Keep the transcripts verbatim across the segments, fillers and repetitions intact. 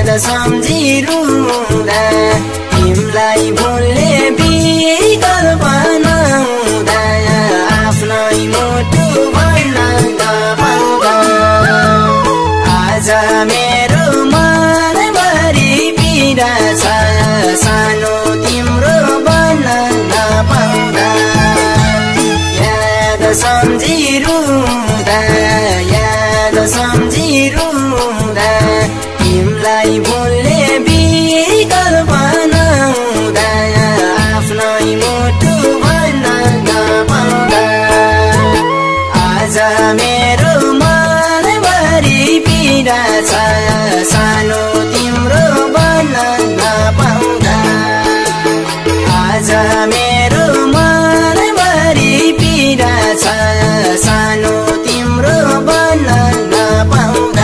सम्झिरुँदा तिमलाई भुल्ने विकल्प नहुँदा आफ्नै मुटु भन्न नपाउँदा आज मेरो मनभरि पीडा छ सानो तिम्रो भन्न नपाउँदा याद सम्झिरुँदा याद सम्झिरुँदा तिमलाई भुल्ने विकल्प नहुँदा आफ्नै मुटु भन्न नपाउँदा आज मेरो मनभरि पीडा छ सानो तिम्रो भन्न नपाउँदा आज मेरो मनभरि पीडा छ सानो तिम्रो भन्न नपाउँदा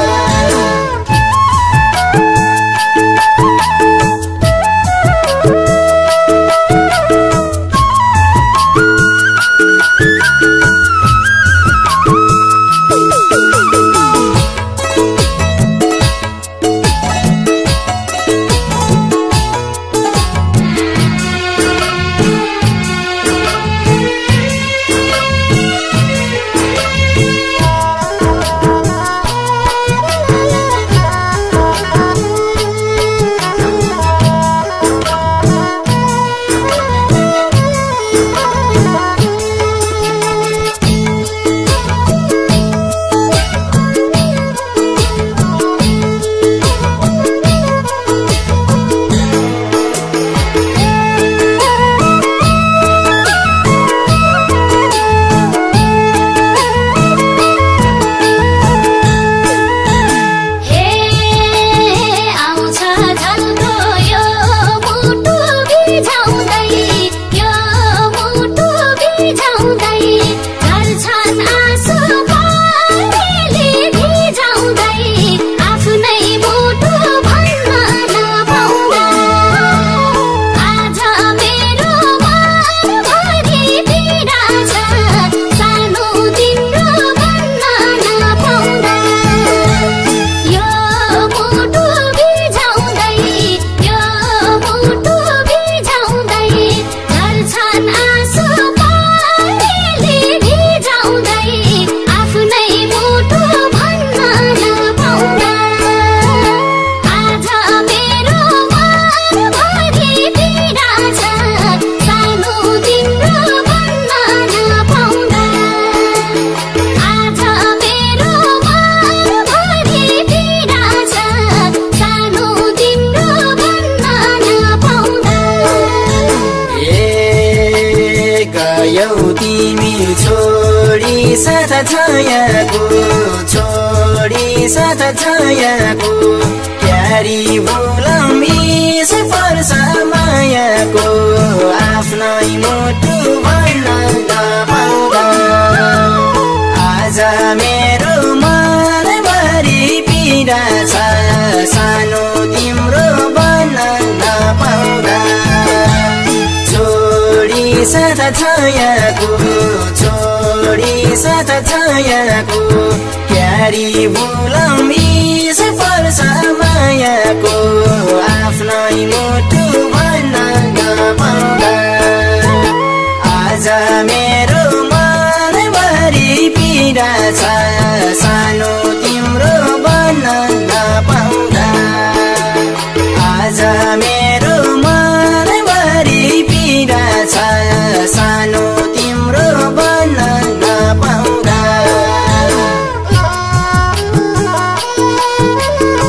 साथ छायाको छोडी साथ छायाको प्यारी भुलमी से पर्छ मायाको आफ्नै मुटु भन्न नपाउँदा आज मेरो मनभरि पीडा छ सानो तिम्रो भन्न नपाउँदा छोडी साथ छायाको छोडी साथ छायाको प्यारी भुलमी से पर्छ मायाको आफ्नै मुटु भन्न नपाउँदा आज मेरो मनभरि पीडा छ सानो तिम्रो भन्न नपाउँदा आज मेरो मनभरि पीडा छ सानो तिम्रो भन्न नपाउँदा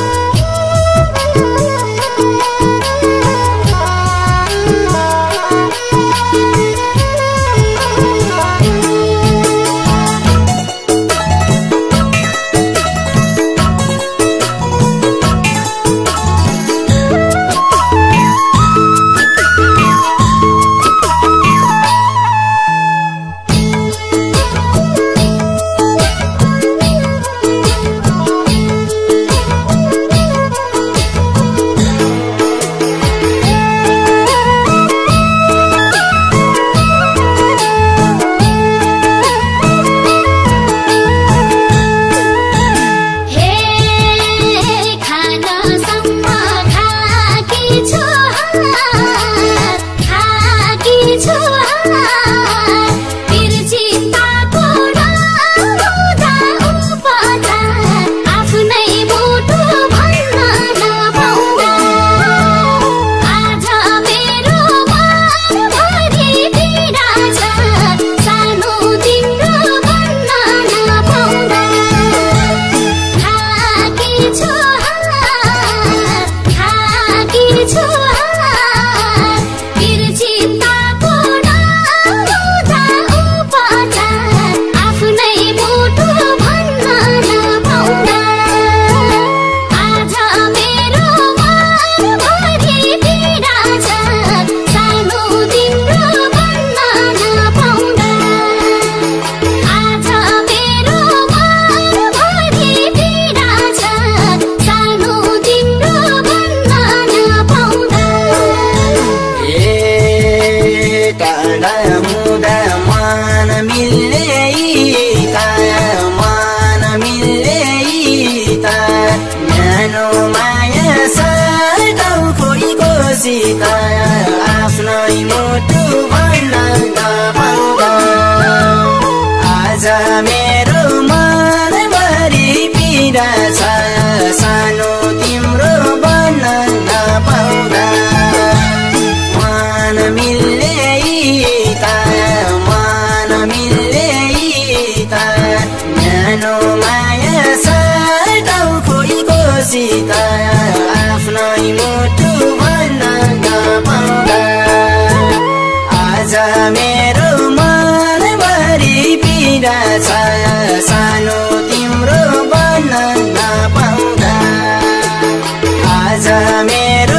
माया साटौ खोइको सीता आफ्नै मुटु भन्न नपाउँदा आज मेरो मनभरि पीडा छ सानो तिम्रो बन्न नपाउँदा मन मिल्ने त मन मिल्ने त न्यानो माया साटौ खोइको सीता आफ्नै मुटु भन्न नपाउँदा आज मेरो मनभरि पीडा छ सानो तिम्रो बन्न नपाउँदा आज मेरो